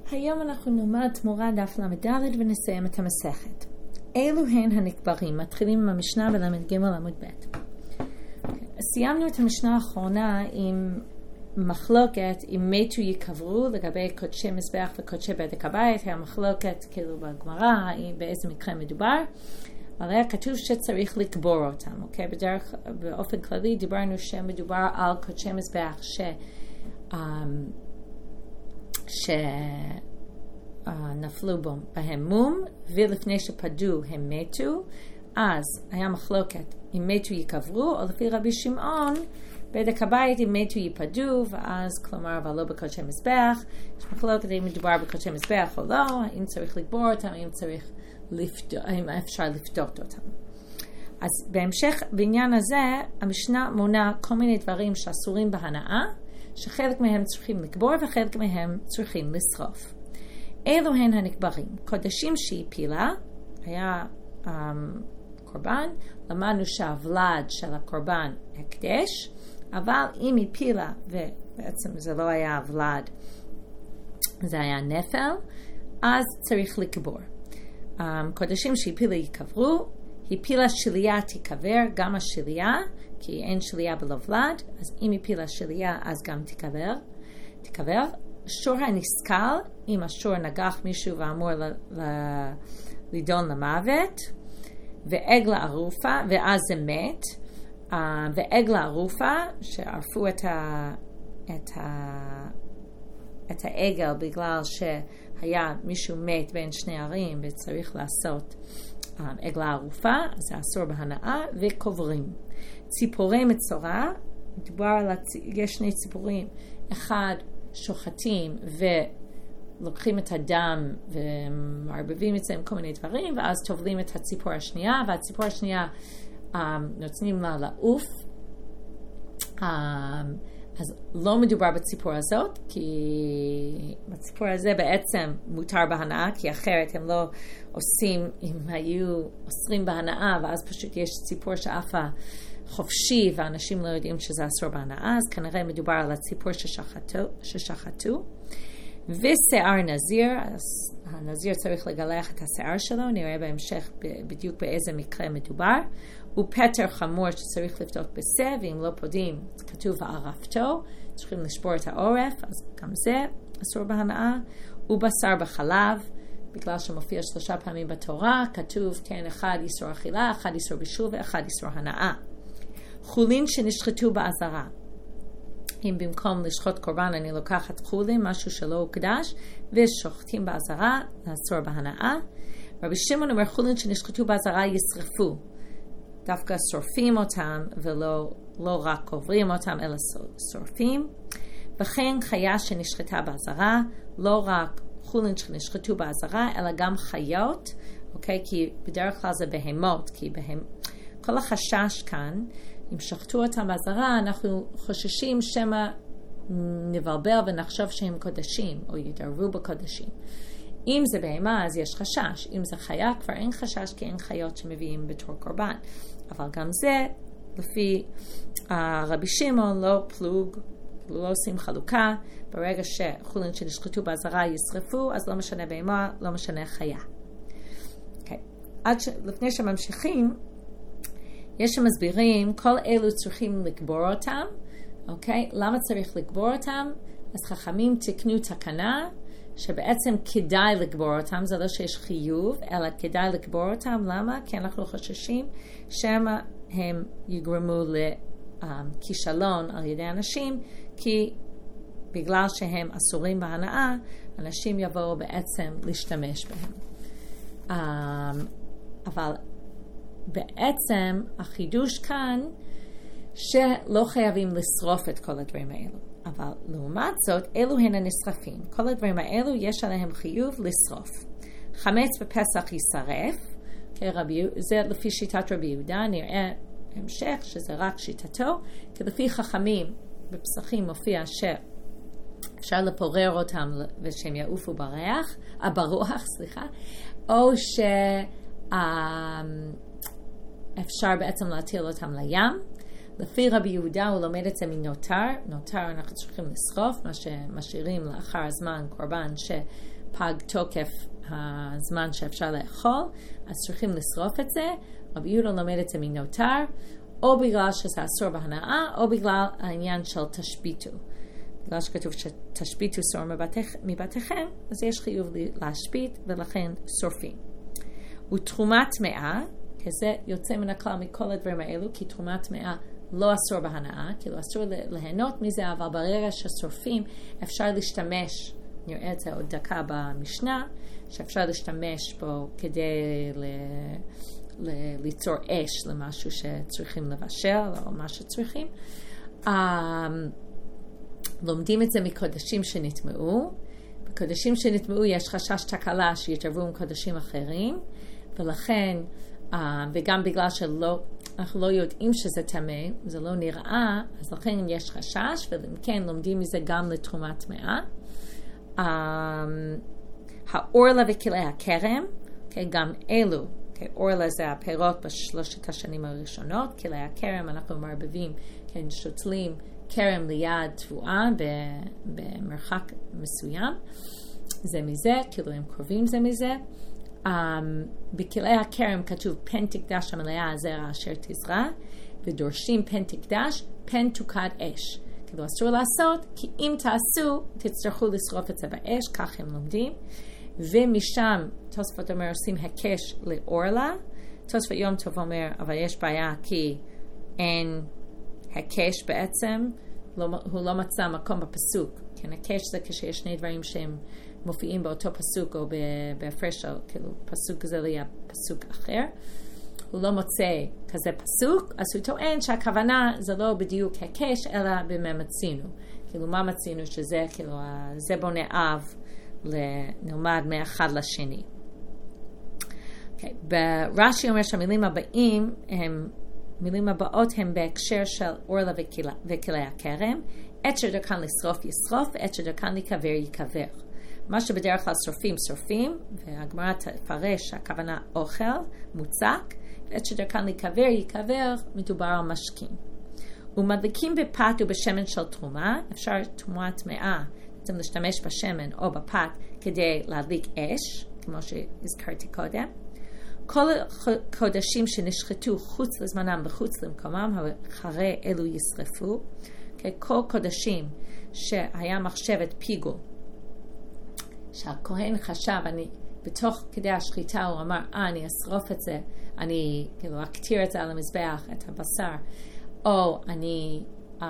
היום אנחנו נלמד תמורה דף למד ונסיים את המסכת. אילו הן הנקברים? מתחילים עם המשנה בלמד ג' עמוד ב'. סיימנו את המשנה האחרונה עם מחלוקת אם מתו יקברו לגבי קודשי מזבח וקודשי בדק הבית. היה מחלוקת כאילו בגמרא באיזה מקרה מדובר. עליה כתוב שצריך לקבור אותם. אוקיי? באופן כללי דיברנו שמדובר על קודשי מזבח שנפלו בהם מום, ולפני שפדו הם מתו, אז היה מחלוקת אם מתו יקברו, או לפי רבי שמעון, בדק הבית אם מתו ייפדו, ואז כלומר, אבל לא בקודשי מזבח. יש מחלוקת אם מדובר בקודשי מזבח או לא, האם צריך לקבור אותם, האם אפשר לפדות אותם. אז בהמשך בעניין הזה, המשנה מונה כל מיני דברים שאסורים בהנאה, שחלק מהם צריכים לקבור וחלק מהם צריכים לשרוף. אלו הן הנקברים. קודשים שהפילה, היה קורבן, למדנו שהוולד של הקורבן הקדש, אבל אם הפילה, ובעצם זה לא היה ולד, זה היה נפל, אז צריך לקבור. קודשים שהפילה יקברו, הפילה שליה תיקבר, גם השליה, כי אין שליה בלא ולד, אז אם הפילה שליה, אז גם תיקבר. שור הנסקל, אם השור נגח מישהו ואמור לידון למוות, ועגלה ערופה, ואז זה מת, ועגלה ערופה, שערפו את העגל בגלל שהיה מישהו מת בין שני ערים, וצריך לעשות עגלה ערופה, אז זה אסור בהנאה, וקוברים. ציפורי מצורע, יש שני ציפורים, אחד שוחטים ולוקחים את הדם ומערבבים את זה עם כל מיני דברים, ואז טובלים את הציפור השנייה, והציפור השנייה נותנים לה לעוף. אז לא מדובר בציפור הזאת, כי בציפור הזה בעצם מותר בהנאה, כי אחרת הם לא עושים, אם היו אוסרים בהנאה, ואז פשוט יש ציפור שעפה חופשי, ואנשים לא יודעים שזה אסור בהנאה, אז כנראה מדובר על הציפור ששחטו. ושיער נזיר, אז הנזיר צריך לגלח את השיער שלו, נראה בהמשך בדיוק באיזה מקרה מדובר. ופטר חמור שצריך לפתות בשה, ואם לא פודים, כתוב וערפתו, צריכים לשבור את העורף, אז גם זה אסור בהנאה. ובשר בחלב, בגלל שמופיע 3 פעמים בתורה, כתוב כן, 1 איסור אכילה, 1 איסור בישול ו1 איסור הנאה. חולין שנשחטו בעזרה. אם במקום לשחוט קורבן אני לוקחת חולין, משהו שלא הוקדש, ושוחטים בעזרה, אסור בהנאה. רבי שמעון אומר חולין שנשחטו בעזרה ישרפו. דווקא שורפים אותם, ולא רק קוברים אותם, אלא שורפים. וכן חיה שנשחטה בעזרה, לא רק חולין שנשחטו בעזרה, אלא גם חיות, אוקיי? כי בדרך כלל זה בהמות, כי כל החשש כאן, אם שחטו אותם בעזרה, אנחנו חוששים שמה נבלבל ונחשוב שהם קודשים, או יתערבו בקודשים. אם זה בהמה, אז יש חשש. אם זה חיה, כבר אין חשש, כי אין חיות שמביאים בתור קורבן. אבל גם זה, לפי רבי שמעון, לא פלוג, לא עושים חלוקה. ברגע שחולין שנשחטו בעזרה ישרפו, אז לא משנה בהמה, לא משנה חיה. Okay. לפני שממשיכים, יש שמסבירים, כל אלו צריכים לקבור אותם. אוקיי? למה צריך לקבור אותם? אז חכמים תקנו תקנה, שבעצם כדאי לקבור אותם, זה לא שיש חיוב, אלא כדאי לקבור אותם. למה? כי אנחנו חוששים שמה הם יגרמו לכישלון על ידי אנשים, כי בגלל שהם אסורים בהנאה, אנשים יבואו בעצם להשתמש בהם. אבל בעצם החידוש כאן, שלא חייבים לשרוף את כל הדברים האלו. אבל לעומת זאת, אלו הן הנשרפים. כל הדברים האלו יש עליהם חיוב לשרוף. חמץ בפסח יישרף, זה לפי שיטת רבי יהודה, נראה המשך שזה רק שיטתו, כי לפי חכמים בפסחים מופיע שאפשר לפורר אותם ושהם יעופו ברוח, או שאפשר בעצם להטיל אותם לים. לפי רבי יהודה הוא לומד את זה מנותר. נותר אנחנו צריכים לשרוף, מה שמשאירים לאחר הזמן קורבן פג תוקף הזמן שאפשר לאכול, אז צריכים לשרוף את זה. רבי יהודה לומד את זה מנותר, או בגלל שזה אסור בהנאה, או בגלל העניין של תשביתו. בגלל שכתוב שתשביתו סור מבתיכם, אז יש חיוב להשבית, ולכן שורפים. ותרומת טמאה, כזה יוצא מן הכלל מכל הדברים האלו, כי תרומת טמאה לא אסור בהנאה, כאילו אסור ליהנות מזה, אבל ברגע ששורפים אפשר להשתמש, נראה את זה עוד דקה במשנה, שאפשר להשתמש בו כדי ליצור אש למשהו שצריכים לבשל, או מה שצריכים. לומדים את זה מקודשים שנטמעו. בקודשים שנטמעו יש חשש תקלה שיתערבו עם קודשים אחרים, ולכן, וגם בגלל אנחנו לא יודעים שזה טמא, זה לא נראה, אז לכן יש חשש, ואם כן לומדים מזה גם לתרומת טמאה. האורלה וכלי הכרם, גם אלו, אורלה זה הפירות בשלושת השנים הראשונות, כלי הכרם אנחנו מערבבים, שותלים כרם ליד תבואה במרחק מסוים, זה מזה, כאילו הם קרובים זה מזה. בכלי הכרם כתוב פן תקדש המלאה הזרע אשר תזרע, ודורשים פן תקדש, פן תוקד אש. כאילו אסור לעשות, כי אם תעשו, תצטרכו לשרוף את זה באש, כך הם לומדים. ומשם, תוספות אומר, עושים הקש לאורלה. תוספות יום טוב אומר, אבל יש בעיה כי אין הקש בעצם, הוא לא מצא מקום בפסוק. כן, הקש זה כשיש שני דברים שהם מופיעים באותו פסוק או בהפרש, כאילו פסוק זה ליד פסוק אחר. הוא לא מוצא כזה פסוק, אז הוא טוען שהכוונה זה לא בדיוק הקש, אלא במה מצינו. כאילו מה מצינו שזה, כאילו זה בונה אב נלמד מאחד לשני. Okay. ברש"י אומר שהמילים הבאות הם בהקשר של אורלה וכלי הכרם. עת שדרכן לשרוף ישרוף, עת שדרכן להיקבר ייקבר. מה שבדרך כלל שורפים, והגמרא תפרש הכוונה אוכל, מוצק, ועת שדרכן להיקבר ייקבר, מדובר על משקים. ומדליקים בפת ובשמן של תרומה, אפשר תרומה טמאה, בעצם להשתמש בשמן או בפת כדי להדליק אש, כמו שהזכרתי קודם. כל קודשים שנשחטו חוץ לזמנם וחוץ למקומם, אחרי אלו ישרפו. כל קודשים שהיה מחשבת פיגול, שהכהן חשב, בתוך כדי השחיטה הוא אמר, אני אשרוף את זה, אני כאילו אקטיר את זה על המזבח, את הבשר, או אני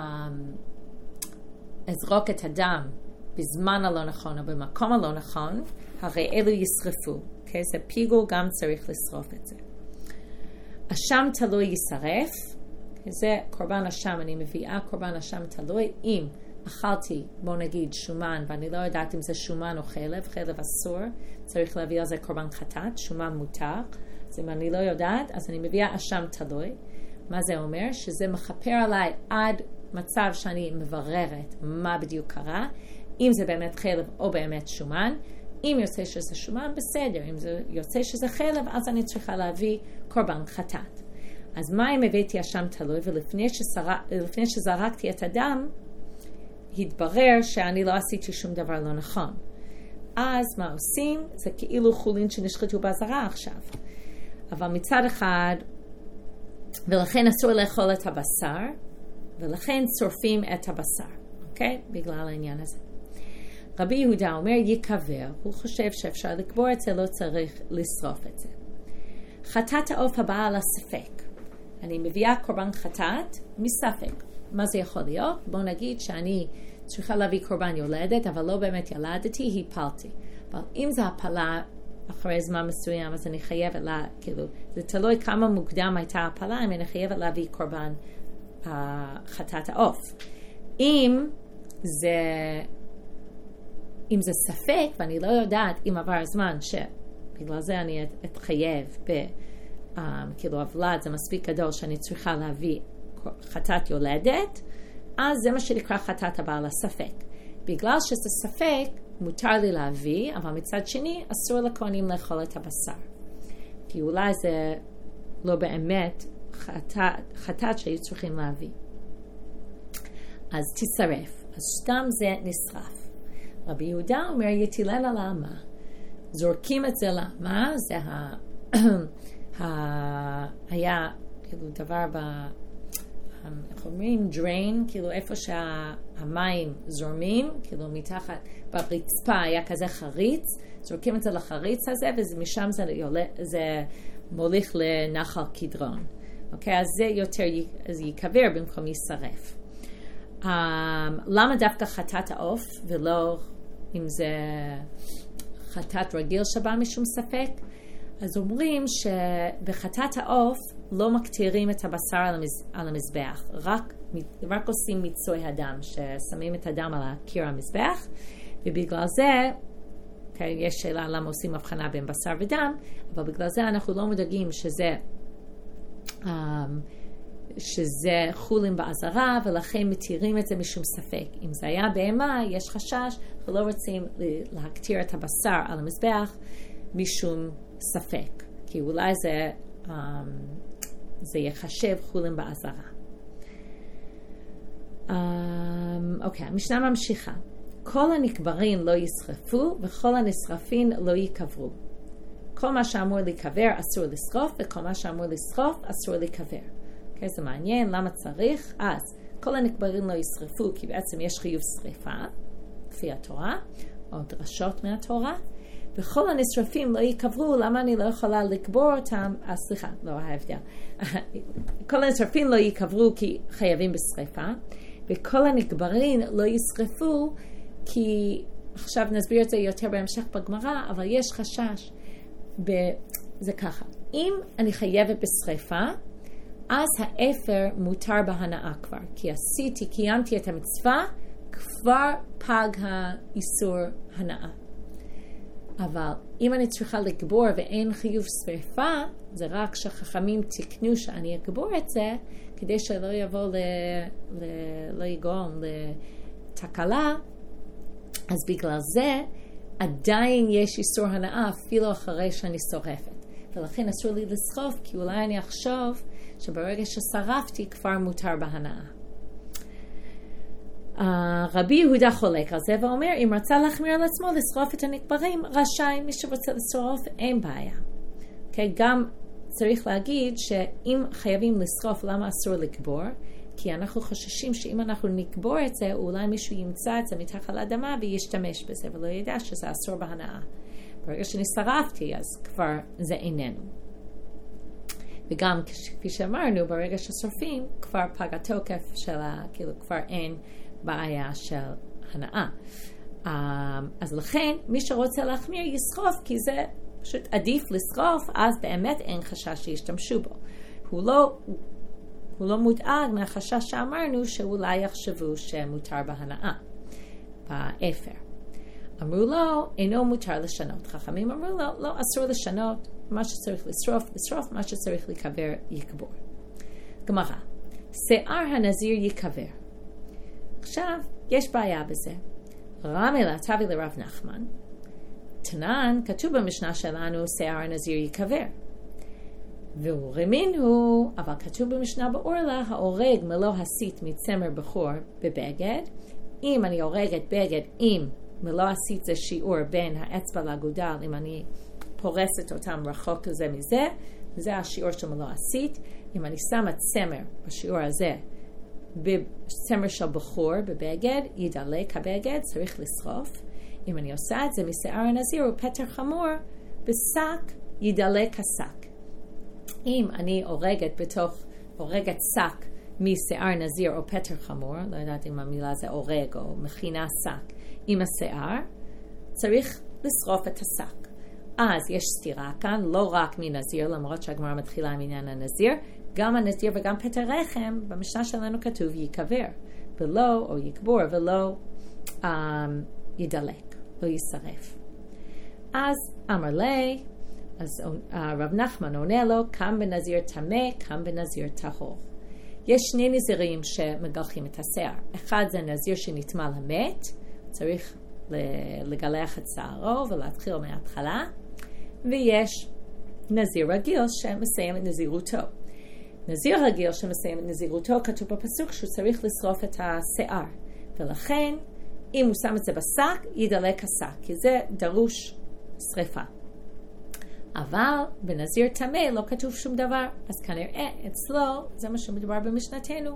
אזרוק את הדם בזמן הלא נכון או במקום הלא נכון, הרי אלו ישרפו. זה פיגול, גם צריך לשרוף את זה. אשם תלוי ישרף, זה קורבן אשם, אני מביאה קורבן אשם תלוי, אם אכלתי, בוא נגיד, שומן, ואני לא יודעת אם זה שומן או חלב אסור, צריך להביא על זה קורבן חטאת, שומן מותר, אז אם אני לא יודעת, אז אני מביאה אשם תלוי. מה זה אומר? שזה מחפר עליי עד מצב שאני מבררת מה בדיוק קרה, אם זה באמת חלב או באמת שומן. אם יוצא שזה שומן, בסדר. אם זה יוצא שזה חלב, אז אני צריכה להביא קורבן חטאת. אז מה אם הבאתי אשם תלוי, ולפני שזרקתי את הדם, התברר שאני לא עשיתי שום דבר לא נכון. אז מה עושים? זה כאילו חולין שנשחטו בעזרה עכשיו. אבל מצד אחד, ולכן אסור לאכול את הבשר, ולכן שורפים את הבשר. אוקיי? בגלל העניין הזה. רבי יהודה אומר ייקבר, הוא חושב שאפשר לקבור את זה, לא צריך לשרוף את זה. חטאת העוף הבאה על הספק. אני מביאה קורבן חטאת מספק. מה זה יכול להיות? בוא נגיד שאני צריכה להביא קורבן יולדת, אבל לא באמת ילדתי, הפלתי. אבל אם זה הפלה אחרי זמן מסוים, אז אני חייבת כאילו, זה תלוי כמה מוקדם הייתה הפלה, אם אני חייבת להביא קורבן חטאת העוף. אם זה ספק, ואני לא יודעת אם עבר זמן שבגלל זה אני אתחייב כאילו הוולד זה מספיק גדול שאני צריכה להביא חטאת יולדת, אז זה מה שנקרא חטאת הבאה לספק. בגלל שזה ספק, מותר לי להביא, אבל מצד שני אסור לכהנים לאכול את הבשר. כי אולי זה לא באמת חטאת שהיו צריכים להביא. אז תשרף. אז גם זה נשרף. רבי יהודה אומר יטילן על האמה. זורקים את זה למה? זה היה כאילו דבר איך אומרים? drain, כאילו איפה שהמים זורמים, כאילו מתחת ברצפה היה כזה חריץ, זורקים את זה לחריץ הזה, ומשם זה מוליך לנחל קדרון. אוקיי, אז זה יותר ייקבר במקום יישרף. למה דווקא חטאת העוף ולא אם זה חטאת רגיל שבא משום ספק? אז אומרים שבחטאת העוף לא מקטירים את הבשר על המזבח, רק עושים מיצוי הדם, ששמים את הדם על קיר המזבח, ובגלל זה, יש שאלה למה עושים הבחנה בין בשר ודם, אבל בגלל זה אנחנו לא מודאגים שזה חולים בעזרה, ולכן מתירים את זה משום ספק. אם זה היה בהמה, יש חשש, ולא רוצים להקטיר את הבשר על המזבח משום ספק, כי אולי זה יחשב חולים בעזרה. אוקיי, המשנה ממשיכה. כל הנקברים לא ישרפו, וכל הנשרפים לא יקברו. כל מה שאמור להיקבר אסור לשרוף, וכל מה שאמור לשרוף אסור להיקבר. אוקיי, זה מעניין, למה צריך? אז כל הנקברים לא ישרפו, כי בעצם יש חיוב שריפה, לפי התורה, או דרשות מהתורה, וכל הנשרפים לא יקברו, למה אני לא יכולה לקבור אותם? סליחה, לא ההבדל. כל הנשרפים לא יקברו כי חייבים בשריפה, וכל הנקברים לא ישרפו כי, עכשיו נסביר את זה יותר בהמשך בגמרא, אבל יש חשש. זה ככה, אם אני חייבת בשריפה, אז האפר מותר בהנאה כבר, כי קיימתי את המצווה, כבר פג האיסור הנאה. אבל אם אני צריכה לקבור ואין חיוב שריפה, זה רק שחכמים תקנו שאני אקבור את זה, כדי שלא יבוא לא יגרום לתקלה, אז בגלל זה עדיין יש איסור הנאה אפילו אחרי שאני שורפת. ולכן אסור לי לשרוף, כי אולי אני אחשוב שברגע ששרפתי כבר מותר בהנאה. רבי יהודה חולק על זה ואומר, אם רצה להחמיר על עצמו לשרוף את הנקברים, רשאי, מי שרוצה לשרוף אין בעיה. Okay, גם צריך להגיד שאם חייבים לשרוף, למה אסור לקבור? כי אנחנו חוששים שאם אנחנו נקבור את זה, אולי מישהו ימצא את זה מתחת לאדמה וישתמש בזה, ולא ידע שזה אסור בהנאה. ברגע שאני שרפתי, אז כבר זה איננו. וגם כפי שאמרנו, ברגע ששורפים, כבר פג התוקף שלה, כאילו כבר אין בעיה של הנאה. אז לכן, מי שרוצה להחמיר ישרוף, כי זה פשוט עדיף לשרוף, אז באמת אין חשש שישתמשו בו. הוא לא מודאג מהחשש שאמרנו, שאולי יחשבו שמותר בהנאה, באפר. אמרו לו, אינו מותר לשנות. חכמים אמרו לו, לא, אסור לשנות. מה שצריך לשרוף, מה שצריך לקבר, יקבור. גמרא, שיער הנזיר יקבר. עכשיו, יש בעיה בזה. רמי להטבי לרב נחמן, תנן, כתוב במשנה שלנו, שיער הנזיר יקבר. והוא רמין הוא, אבל כתוב במשנה באורלה, ההורג מלוא הסית מצמר בחור בבגד. אם אני הורגת בגד עם מלוא הסית זה שיעור בין האצבע לאגודל, אם אני פורסת אותם רחוק זה מזה, זה השיעור של מלוא הסית. אם אני שמה צמר בשיעור הזה, בצמר של בחור בבגד, ידלק הבגד, צריך לשרוף. אם אני עושה את זה משיער הנזיר או פטר חמור, בשק ידלק השק. אם אני הורגת שק משיער נזיר או פטר חמור, לא יודעת אם המילה זה הורג או מכינה שק עם השיער, צריך לשרוף את השק. אז יש סתירה כאן, לא רק מנזיר, למרות שהגמרא מתחילה עם עניין הנזיר, גם הנזיר וגם פטר רחם, במשנה שלנו כתוב ייקבר, ולא, או יקבור, ולא ידלק, לא ישרף. אז אמר לי, אז רב נחמן עונה לו, כאן בנזיר טמא, כאן בנזיר טהור. יש שני נזירים שמגלחים את השיער. אחד זה נזיר שנטמא למת, צריך לגלח את שערו ולהתחיל מההתחלה, ויש נזיר רגיל שמסיים את נזירותו. נזיר רגיל שמסיים את נזירותו, כתוב בפסוק שהוא צריך לשרוף את השיער, ולכן אם הוא שם את זה בשק, ידלק השק, כי זה דרוש שריפה. אבל בנזיר טמא לא כתוב שום דבר, אז כנראה אצלו, זה מה שמדובר במשנתנו,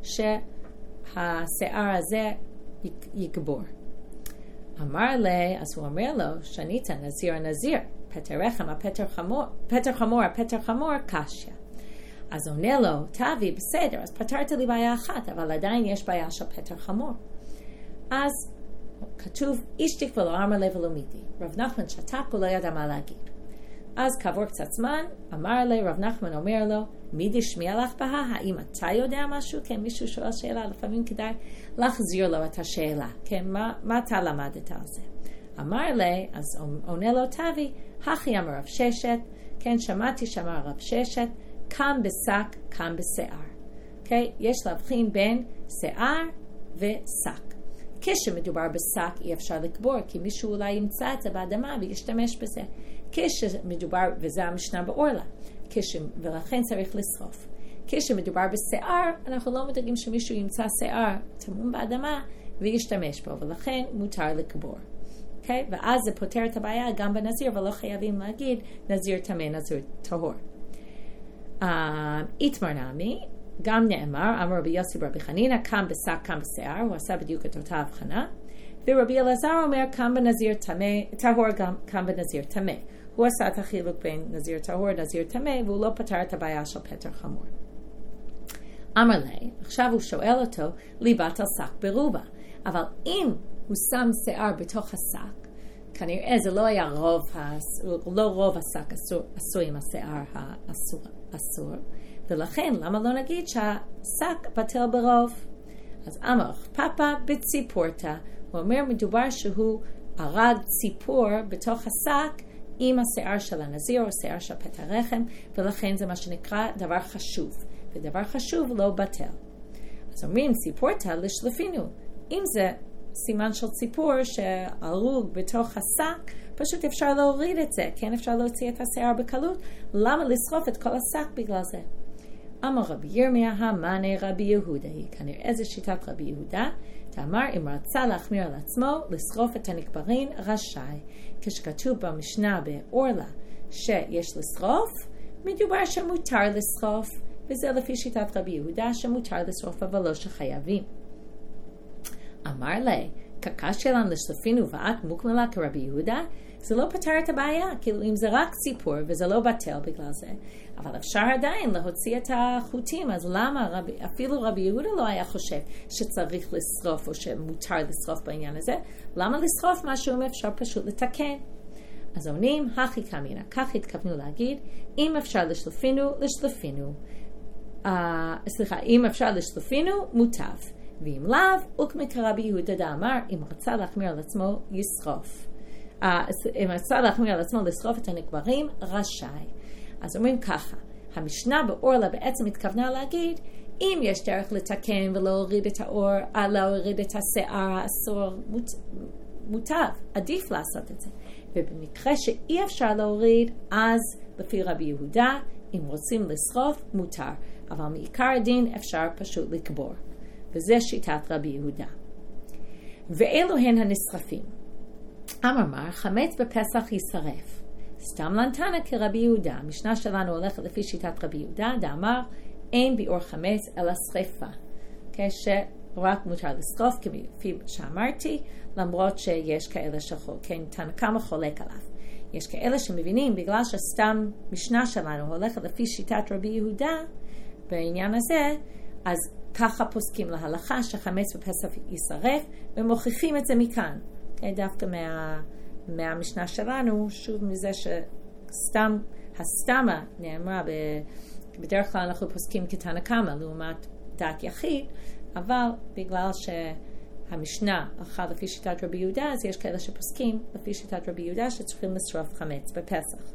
שהשיער הזה יגבור. אמר לי, אז הוא אומר לו, שנית נזיר הנזיר, פטר רחם, פטר חמור, קשיא. אז עונה לו, תבי, בסדר, אז פתרת לי בעיה אחת, אבל עדיין יש בעיה של פטר חמור. אז כתוב, אישתיק ולא אמר לי ולא מידי. רב נחמן שתק ולא ידע מה להגיד. אז כעבור קצת זמן, אמר לי, רב נחמן אומר לו, מידי שמיע לך בה, האם אתה יודע משהו? כן, מישהו שואל שאלה, לפעמים כדאי להחזיר לו את השאלה. כן, מה אתה למדת על זה? אמר לי, אז עונה לו תבי, הכי אמר רב ששת, כן, שמעתי שאמר רב ששת, כאן בשק, כאן בשיער. אוקיי? יש להבחין בין שיער ושק. כשמדובר בשק אי אפשר לקבור, כי מישהו אולי ימצא את זה באדמה וישתמש בזה. כשמדובר, וזה המשנה באורלה, ולכן צריך לשרוף. כשמדובר בשיער, אנחנו לא מדברים שמישהו ימצא שיער טמון באדמה וישתמש בו, ולכן מותר לקבור. אוקיי? ואז זה פותר את הבעיה גם בנזיר, ולא חייבים להגיד נזיר טמא, נזיר טהור. איתמר נעמי, גם נאמר, אמר רבי יוסי ברבי חנינא, כאן בשק, כאן בשיער, הוא עשה בדיוק את אותה הבחנה, ורבי אלעזר אומר, כאן בנזיר טהור, כאן בנזיר טמא. הוא עשה את החילוק בין נזיר טהור ונזיר טמא, והוא לא פתר את הבעיה של פטר חמור. אמר לי, עכשיו הוא שואל אותו, ליבת על שק ברובה, אבל אם הוא שם שיער בתוך השק, כנראה זה לא היה רוב השק עשוי עם השיער האסור, ולכן למה לא נגיד שהשק בטל ברוב? אז אמר פאפה בציפורתא, הוא אומר מדובר שהוא הרג ציפור בתוך השק עם השיער של הנזיר או שיער של פטר רחם, ולכן זה מה שנקרא דבר חשוב, ודבר חשוב לא בטל. אז אומרים ציפורתא לשלפינו, אם זה סימן של ציפור שהרוג בתוך השק, פשוט אפשר להוריד את זה, כן, אפשר להוציא את השיער בקלות, למה לשרוף את כל השק בגלל זה? אמר רבי ירמיה המאנה רבי יהודה, כנראה זה שיטת רבי יהודה, תאמר אם רצה להחמיר על עצמו, לשרוף את הנקברין רשאי. כשכתוב במשנה באורלה שיש לשרוף, מדובר שמותר לשרוף, וזה לפי שיטת רבי יהודה שמותר לשרוף אבל לא שחייבים. אמר לי, קקש שלנו לשלפינו ואת מוקמלה כרבי יהודה, זה לא פתר את הבעיה, כאילו אם זה רק ציפור וזה לא בטל בגלל זה, אבל אפשר עדיין להוציא את החוטים, אז למה אפילו רבי יהודה לא היה חושב שצריך לשרוף או שמותר לשרוף בעניין הזה, למה לשרוף משהו אם אפשר פשוט לתקן? אז עונים, הכי קמינה, כך התכוונו להגיד, אם אפשר לשלפינו, אם אפשר לשלפינו, מוטב. ואם לאו, וכמי כרבי יהודה דאמר, אם רצה להחמיר על עצמו, ישרוף. אם רצה להחמיר על עצמו לשרוף את הנקברים, רשאי. אז אומרים ככה, המשנה באורלה בעצם התכוונה להגיד, אם יש דרך לתקן ולהוריד את האור, להוריד את השיער האסור, מוטב, עדיף לעשות את זה. ובמקרה שאי אפשר להוריד, אז לפי רבי יהודה, אם רוצים לשרוף, מותר. אבל מעיקר הדין אפשר פשוט לקבור. וזה שיטת רבי יהודה. ואלו הן הנשרפים. אמר חמץ בפסח יישרף. סתם לנתנה כרבי יהודה. המשנה שלנו הולכת לפי שיטת רבי יהודה, דאמר אין ביאור חמץ אלא שריפה. שרק מותר לשרוף, כפי שאמרתי, למרות שיש כאלה כן, כמה חולק עליו. יש כאלה שמבינים, בגלל שסתם משנה שלנו הולכת לפי שיטת רבי יהודה, בעניין הזה, אז ככה פוסקים להלכה שחמץ בפסח יישרף, ומוכיחים את זה מכאן. דווקא מהמשנה שלנו, שוב מזה שסתם, הסתמה נאמרה, בדרך כלל אנחנו פוסקים כתנא קמא, לעומת דעת יחיד, אבל בגלל שהמשנה הלכה לפי שיטת רבי יהודה, אז יש כאלה שפוסקים לפי שיטת רבי יהודה שצריכים לשרוף חמץ בפסח.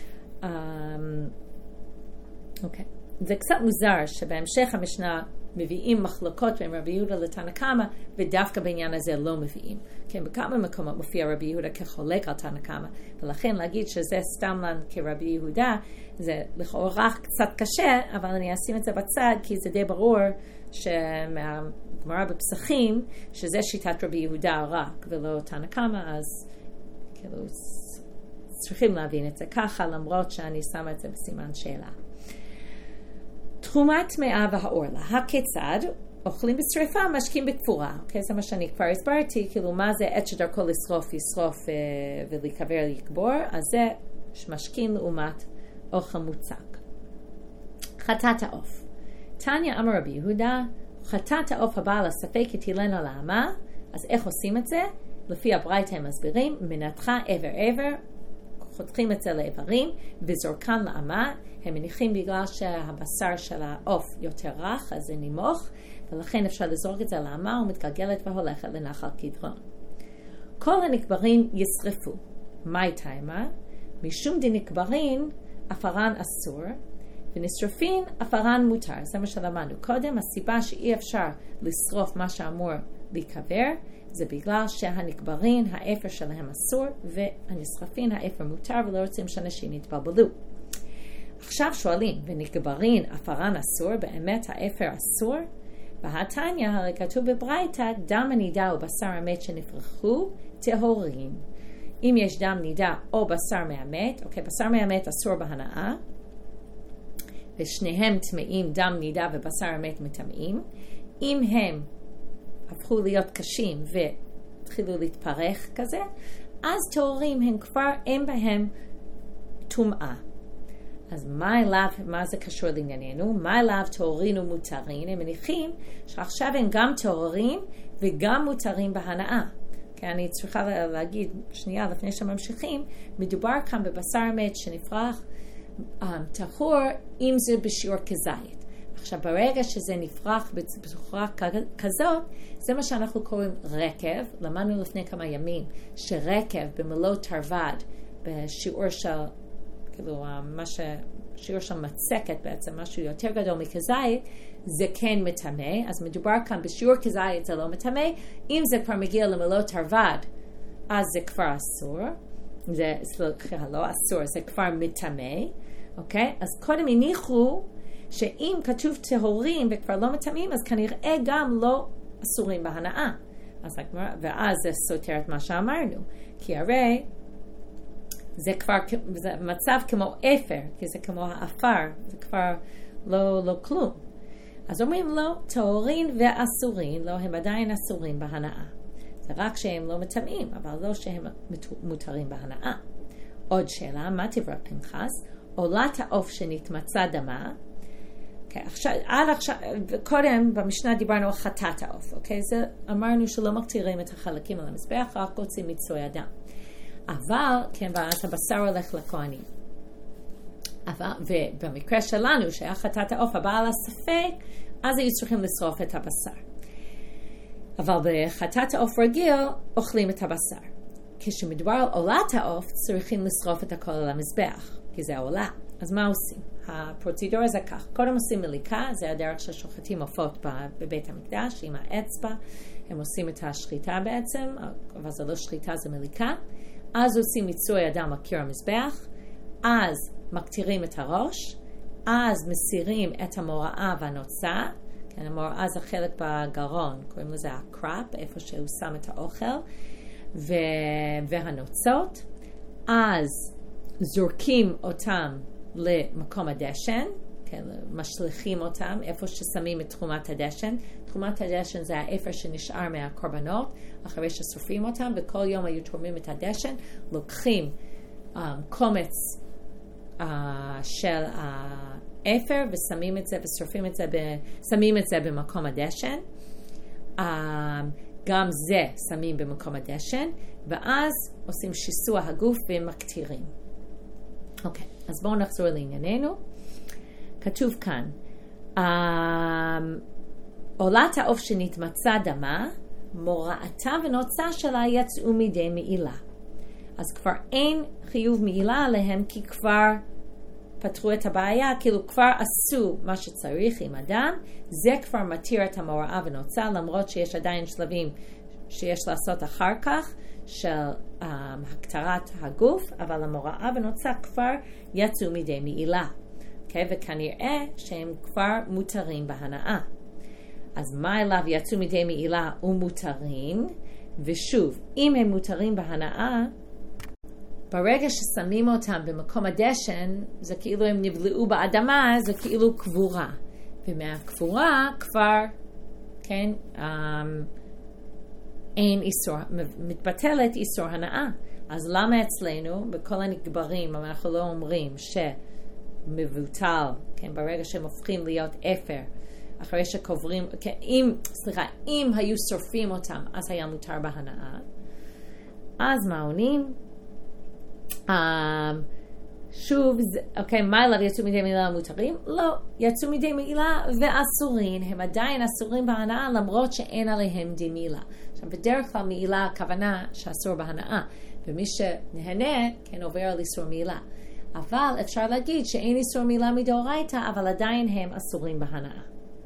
אוקיי. זה קצת מוזר שבהמשך המשנה מביאים מחלוקות בין רבי יהודה לתנא קמא, ודווקא בעניין הזה לא מביאים. כן, בכמה מקומות מופיע רבי יהודה כחולק על תנא קמא, ולכן להגיד שזה סתם לן כרבי יהודה, זה לכאורה קצת קשה, אבל אני אשים את זה בצד, כי זה די ברור שמהגמרא בפסחים, שזה שיטת רבי יהודה רק, ולא תנא קמא, אז כאילו צריכים להבין את זה ככה, למרות שאני שמה את זה בסימן שאלה. תרומת טמאה והעורלה, הכיצד אוכלים בשריפה, משקים בקבורה. אוקיי, זה מה שאני כבר הסברתי, כאילו מה זה עת שדרכו לשרוף ולהיקבר לקבור, אז זה משקים לעומת אוכל מוצק. חטאת העוף. תניא אמר רבי יהודה, חטאת העוף הבא לספק יטילנה לאמה, אז איך עושים את זה? לפי הברייתא הם מסבירים, מנתחה עבר, חותכים את זה לאיברים, וזורקן לאמה, הם מניחים בגלל שהבשר של העוף יותר רך, אז זה נימוך, ולכן אפשר לזרוק את זה לאמה, ומתגלגלת והולכת לנחל קדרון. כל הנקברים ישרפו. מה טעמה? משום דנקברין, אפרן אסור, ונשרפין אפרן מותר. זה מה שלמדנו קודם. הסיבה שאי אפשר לשרוף מה שאמור להיקבר, זה בגלל שהנקברין, האפר שלהם אסור, והנשרפין, האפר מותר, ולא רוצים שאנשים יתבלבלו. עכשיו שואלים, ונקברין אפרן אסור, באמת האפר אסור? בהתניא, הרי כתוב בברייתא, דם הנידה או בשר המת שנפרחו, טהורין. אם יש דם נידה או בשר מהמת, אוקיי, בשר מהמת אסור בהנאה, ושניהם טמאים, דם נידה ובשר המת מטמאים. אם הם הפכו להיות קשים והתחילו להתפרח כזה, אז טהורים הם כבר אין בהם טומאה. אז מה זה קשור לענייננו? מה אליו טהורין ומותרים? הם מניחים שעכשיו הם גם טהורים וגם מותרים בהנאה. כי אני צריכה להגיד שנייה לפני שממשיכים, מדובר כאן בבשר מת שנפרח טהור אם זה בשיעור כזית. עכשיו ברגע שזה נפרח בצורה כזאת, זה מה שאנחנו קוראים רקב. למדנו לפני כמה ימים שרקב במלוא תרווד בשיעור של כאילו שיעור של מצקת בעצם, משהו יותר גדול מכזית, זה כן מטמא. אז מדובר כאן בשיעור כזית זה לא מטמא. אם זה כבר מגיע למלוא תרווד, אז זה כבר אסור. זה לא אסור, זה כבר מטמא. אוקיי? אז קודם הניחו שאם כתוב טהורים וכבר לא מטמאים, אז כנראה גם לא אסורים בהנאה. ואז זה סותר את מה שאמרנו. כי הרי זה כבר זה מצב כמו אפר, כי זה כמו האפר, זה כבר לא כלום. אז אומרים לו, טהורין ואסורין, לא, הם עדיין אסורים בהנאה. זה רק שהם לא מטמאים, אבל לא שהם מותרים בהנאה. עוד שאלה, מה תברא פנחס? עולת העוף שנתמצא דמה. Okay, עד עכשיו, קודם במשנה דיברנו על חטאת העוף. Okay? זה אמרנו שלא מקטירים את החלקים על המזבח, רק רוצים מיצוי הדם. אבל, כן, ואז הבשר הולך לכהנים. ובמקרה שלנו, שהיה חטאת העוף הבא על הספק, אז היו צריכים לשרוף את הבשר. אבל בחטאת העוף רגיל, אוכלים את הבשר. כשמדובר על עולת העוף, צריכים לשרוף את הכל על המזבח, כי זה העולה. אז מה עושים? הפרוצידור זה כך. קודם עושים מליקה, זה הדרך ששוחטים עופות בבית המקדש, עם האצבע. הם עושים את השחיטה בעצם, אבל זה לא שחיטה, זה מליקה. אז עושים מיצוי הדם על קיר המזבח, אז מקטירים את הראש, אז מסירים את המוראה והנוצה, כן, המוראה זה חלק בגרון, קוראים לזה הקראפ, איפה שהוא שם את האוכל, והנוצות, אז זורקים אותם למקום הדשן, כן, משליכים אותם איפה ששמים את תרומת הדשן. תרומת הדשן זה האפר שנשאר מהקורבנות אחרי ששורפים אותם, וכל יום היו תורמים את הדשן, לוקחים קומץ של האפר ושמים את זה ושורפים את זה, שמים את זה במקום הדשן. גם זה שמים במקום הדשן, ואז עושים שיסוע הגוף ומקטירים. אוקיי, אז בואו נחזור לענייננו. כתוב כאן, עולת העוף שנתמצא דמה, מוראתה ונוצה שלה יצאו מידי מעילה. אז כבר אין חיוב מעילה עליהם, כי כבר פתרו את הבעיה, כאילו כבר עשו מה שצריך עם הדם, זה כבר מתיר את המוראה ונוצה, למרות שיש עדיין שלבים שיש לעשות אחר כך, של הקטרת הגוף, אבל המוראה ונוצה כבר יצאו מידי מעילה. Okay, וכנראה שהם כבר מותרים בהנאה. אז מה אליו יצאו מידי מעילה ומותרים? ושוב, אם הם מותרים בהנאה, ברגע ששמים אותם במקום הדשן, זה כאילו הם נבלעו באדמה, זה כאילו קבורה. ומהקבורה כבר, כן, אין איסור, מתבטלת איסור הנאה. אז למה אצלנו, בכל הנקברים, אנחנו לא אומרים שמבוטל, כן, ברגע שהם הופכים להיות אפר, אחרי שקוברים, כן, אם היו שורפים אותם, אז היה מותר בהנאה. אז מה עונים? שוב, אוקיי, מה אליו יצאו מדי מילה מותרים? לא, יצאו מדי מילה ואסורים, הם עדיין אסורים בהנאה למרות שאין עליהם דין מילה. עכשיו, בדרך כלל מילה הכוונה שאסור בהנאה, ומי שנהנה כן עובר על איסור מילה. אבל אפשר להגיד שאין איסור מילה מדאורייתא, אבל עדיין הם אסורים בהנאה.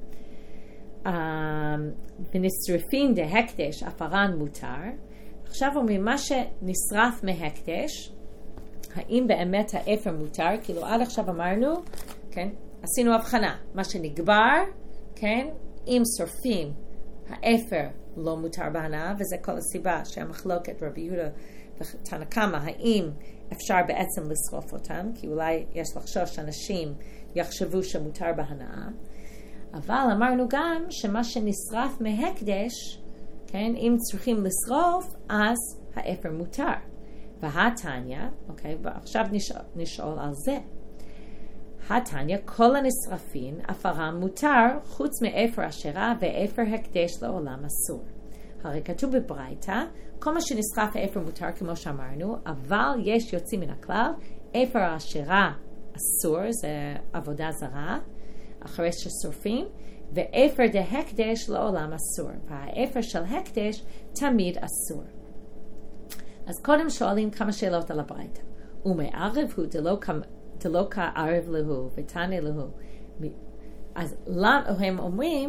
ונשרפים דהקדש אפרן מותר. עכשיו אומרים מה שנשרף מהקדש, האם באמת האפר מותר? כאילו עד עכשיו אמרנו, כן, עשינו הבחנה, מה שנגבר, כן, אם שורפים, האפר לא מותר בהנאה, וזה כל הסיבה שהמחלוקת רבי יהודה ותנא קמא, האם אפשר בעצם לשרוף אותם, כי אולי יש לחשוש שאנשים יחשבו שמותר בהנאה, אבל אמרנו גם שמה שנשרף מהקדש, כן, אם צריכים לשרוף, אז האפר מותר. והתניא, אוקיי, ועכשיו נשאול על זה. התניא, כל הנשרפים, אפרם מותר, חוץ מאפר אשרה ואפר הקדש לעולם אסור. הרי כתוב בברייתא, כל מה שנשרף האפר מותר כמו שאמרנו, אבל יש יוצאים מן הכלל, אפר האשרה אסור, זה עבודה זרה, אחרי ששורפים, ואפר דהקדש לעולם אסור. והאפר של הקדש תמיד אסור. אז קודם שואלים כמה שאלות על הברייתא. ומערב הוא דלא כערב להו ותנא להו. אז למה הם אומרים,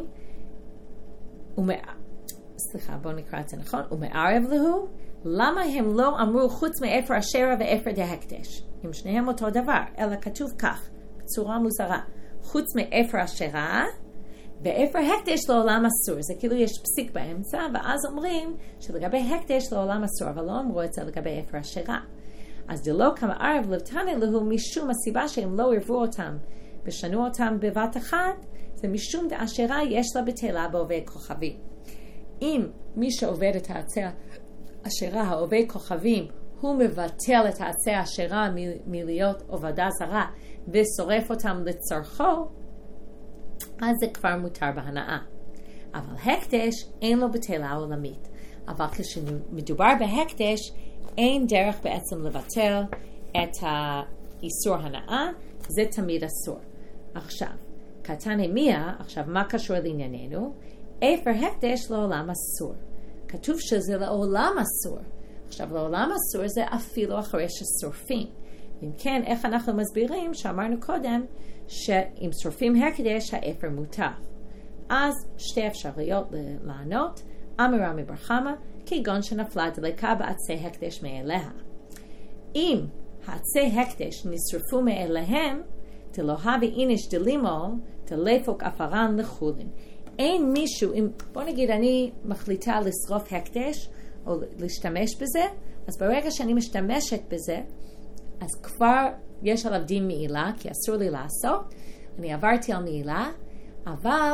סליחה, בואו נקרא את זה נכון. ומערב להו, למה הם לא אמרו חוץ מאפר אשרה ואפר דהקדש? אם שניהם אותו דבר, אלא כתוב כך, בצורה מוזרה. חוץ מאפר אשרה, ואפר הקדש לעולם אסור. זה כאילו יש פסיק באמצע, ואז אומרים שלגבי הקדש לעולם אסור, אבל לא אמרו את זה לגבי אפר אשרה. אז דלא כמערב לבתנא להו, משום הסיבה שהם לא ערבו אותם ושנו אותם בבת אחת, זה משום דאשרה יש לה בטלה בעובי כוכבים. אם מי שעובד את העצי אשרה, העובי כוכבים, הוא מבטל את העצי אשרה מלהיות עבודה זרה ושורף אותם לצורכו, אז זה כבר מותר בהנאה. אבל הקדש אין לו בטלה עולמית. אבל כשמדובר בהקדש, אין דרך בעצם לבטל את האיסור הנאה, זה תמיד אסור. עכשיו, קטני מיה, עכשיו מה קשור לענייננו? אפר הקדש לעולם אסור. כתוב שזה לעולם אסור. עכשיו, לעולם אסור זה אפילו אחרי ששורפים. אם כן, איך אנחנו מסבירים שאמרנו קודם שאם שורפים הקדש, האפר מותר. אז שתי אפשרויות לענות. אמרה מבר חמא, כגון שנפלה דלקה בעצי הקדש מאליה. אם העצי הקדש נשרפו מאליהם, דלא הווי איניש דלימו, דלפוק אפרן לחולין. אין מישהו, בוא נגיד אני מחליטה לשרוף הקדש, או להשתמש בזה, אז ברגע שאני משתמשת בזה, אז כבר יש עליו דין מעילה, כי אסור לי לעשות, אני עברתי על מעילה, אבל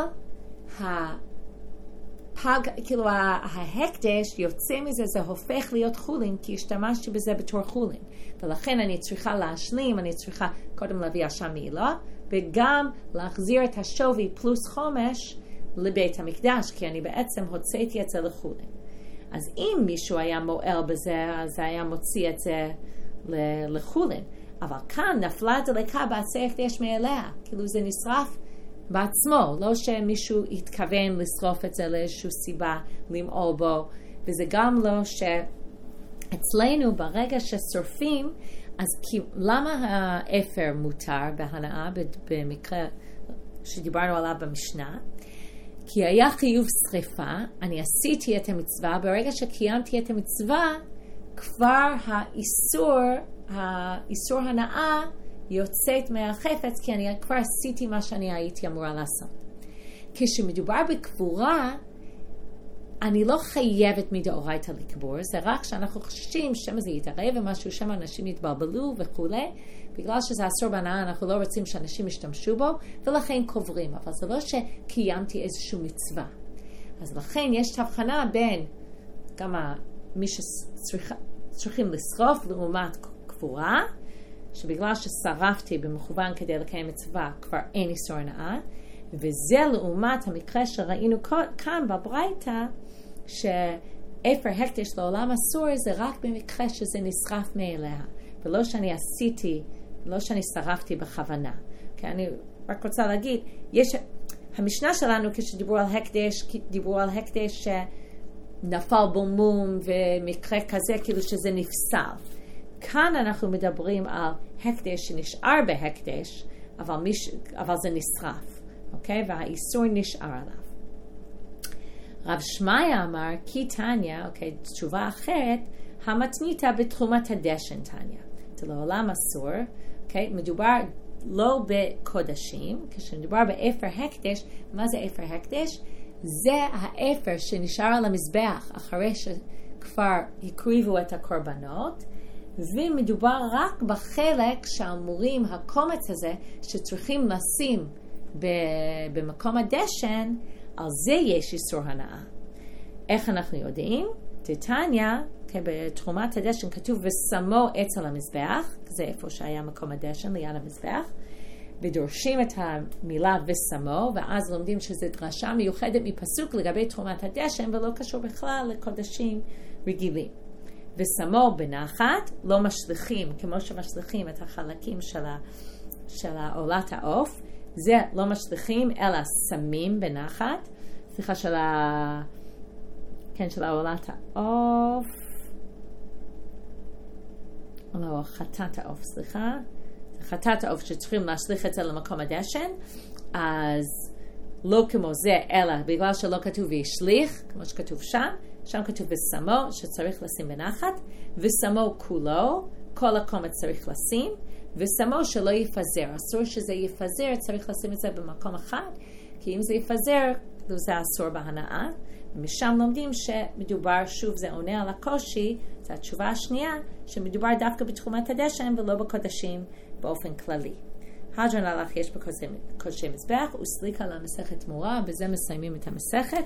כאילו ההקדש יוצא מזה, זה הופך להיות חולין, כי השתמשתי בזה בתור חולין. ולכן אני צריכה להשלים, אני צריכה קודם להביא אשם מעילה, וגם להחזיר את השווי פלוס חומש לבית המקדש, כי אני בעצם הוצאתי את זה לחולין. אז אם מישהו היה מועל בזה, אז היה מוציא את זה לחולין. אבל כאן נפלה דלקה בעצי הקדש מאליה, כאילו זה נשרף בעצמו, לא שמישהו התכוון לשרוף את זה לאיזושהי סיבה, למעול בו, וזה גם לא שאצלנו ברגע ששורפים, אז למה האפר מותר בהנאה, במקרה שדיברנו עליו במשנה? כי היה חיוב שריפה, אני עשיתי את המצווה, ברגע שקיימתי את המצווה, כבר האיסור הנאה יוצאת מהחפץ, כי אני כבר עשיתי מה שאני הייתי אמורה לעשות. כשמדובר בקבורה, אני לא חייבת מדאורייתא לקבור, זה רק שאנחנו חוששים שמא זה יתערב ומשהו, שמא אנשים יתבלבלו וכו'. בגלל שזה אסור בהנאה, אנחנו לא רוצים שאנשים ישתמשו בו, ולכן קוברים. אבל זה לא שקיימתי איזושהי מצווה. אז לכן יש הבחנה בין כמה מי שצריכים לשרוף לעומת קבורה, שבגלל ששרפתי במכוון כדי לקיים מצווה, כבר אין איסור הנאה, וזה לעומת המקרה שראינו כאן בברייתא, שאפר הקדש לעולם אסור זה רק במקרה שזה נשרף מאליה, ולא שאני עשיתי, לא שאני שרפתי בכוונה. כי אני רק רוצה להגיד, המשנה שלנו כשדיברו על הקדש, דיברו על הקדש שנפל בו מום ומקרה כזה כאילו שזה נפסל. כאן אנחנו מדברים על הקדש שנשאר בהקדש, אבל זה נשרף, אוקיי? והאיסור נשאר עליו. רב שמעיה אמר, כי תניא, אוקיי, תשובה אחרת, המתניתא בתרומת הדשן תניא. זה לעולם אסור, אוקיי? מדובר לא בקודשים, כשמדובר באפר הקדש, מה זה אפר הקדש? זה האפר שנשאר על המזבח אחרי שכבר הקריבו את הקורבנות, ומדובר רק בחלק שאמורים, הקומץ הזה, שצריכים לשים במקום הדשן, על זה יש איסור הנאה. איך אנחנו יודעים? תניא, בתרומת הדשן כתוב ושמו אצל המזבח, זה איפה שהיה מקום הדשן, ליד המזבח, ודורשים את המילה ושמו, ואז לומדים שזו דרשה מיוחדת מפסוק לגבי תרומת הדשן, ולא קשור בכלל לקודשים רגילים. ושמו בנחת, לא משליכים, כמו שמשליכים את החלקים של עולת העוף, זה לא משליכים, אלא שמים בנחת, סליחה, של עולת העוף, לא, חטאת העוף, סליחה, חטאת העוף שצריכים להשליך את זה למקום הדשן, אז לא כמו זה, אלא בגלל שלא כתוב וישליך, כמו שכתוב שם כתוב ושמו, שצריך לשים בנחת, ושמו כולו, כל הקומץ צריך לשים, ושמו שלא יפזר, אסור שזה יפזר, צריך לשים את זה במקום אחד, כי אם זה יפזר, זה אסור בהנאה, ומשם לומדים שמדובר, שוב זה עונה על הקושי, זו התשובה השנייה, שמדובר דווקא בתחומת הדשן ולא בקודשים באופן כללי. הדרן הלך יש בקודשי מזבח, וסליקה למסכת תמורה, בזה מסיימים את המסכת.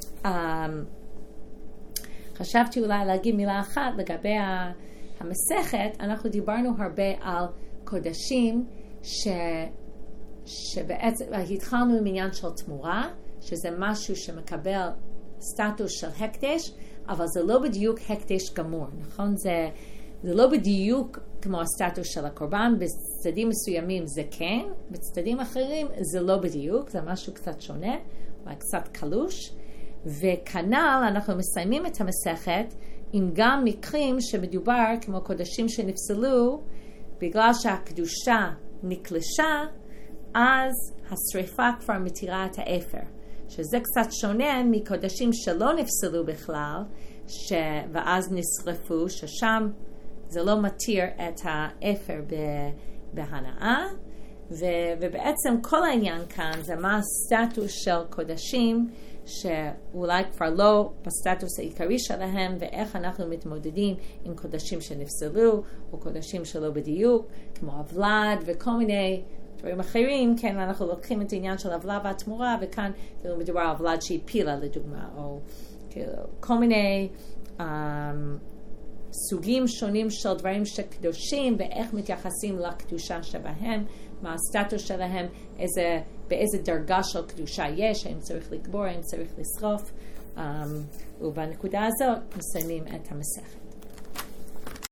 חשבתי אולי להגיד מילה אחת לגבי המסכת, אנחנו דיברנו הרבה על קודשים שבעצם התחלנו עם עניין של תמורה, שזה משהו שמקבל סטטוס של הקדש, אבל זה לא בדיוק הקדש גמור, נכון? זה לא בדיוק כמו הסטטוס של הקורבן, בצדדים מסוימים זה כן, בצדדים אחרים זה לא בדיוק, זה משהו קצת שונה, אולי קצת קלוש, וכנ"ל אנחנו מסיימים את המסכת עם גם מקרים שמדובר כמו קודשים שנפסלו, בגלל שהקדושה נקלשה, אז השריפה כבר מתירה את האפר. שזה קצת שונה מקודשים שלא נפסלו בכלל, ואז נשרפו, ששם זה לא מתיר את האפר בהנאה, ובעצם כל העניין כאן זה מה הסטטוס של קודשים, שאולי כבר לא בסטטוס העיקרי שלהם, ואיך אנחנו מתמודדים עם קודשים שנפסלו, או קודשים שלא בדיוק, כמו הוולד וכל מיני דברים אחרים. כן, אנחנו לוקחים את העניין של הוולד והתמורה, וכאן כאילו מדובר על הוולד שהפילה לדוגמה, או כאילו, כל מיני סוגים שונים של דברים שקדושים, ואיך מתייחסים לקדושה שבהם, מה הסטטוס שלהם, באיזה דרגה של קדושה יש, האם צריך לקבור, האם צריך לשרוף, ובנקודה הזאת מסיימים את המסכת.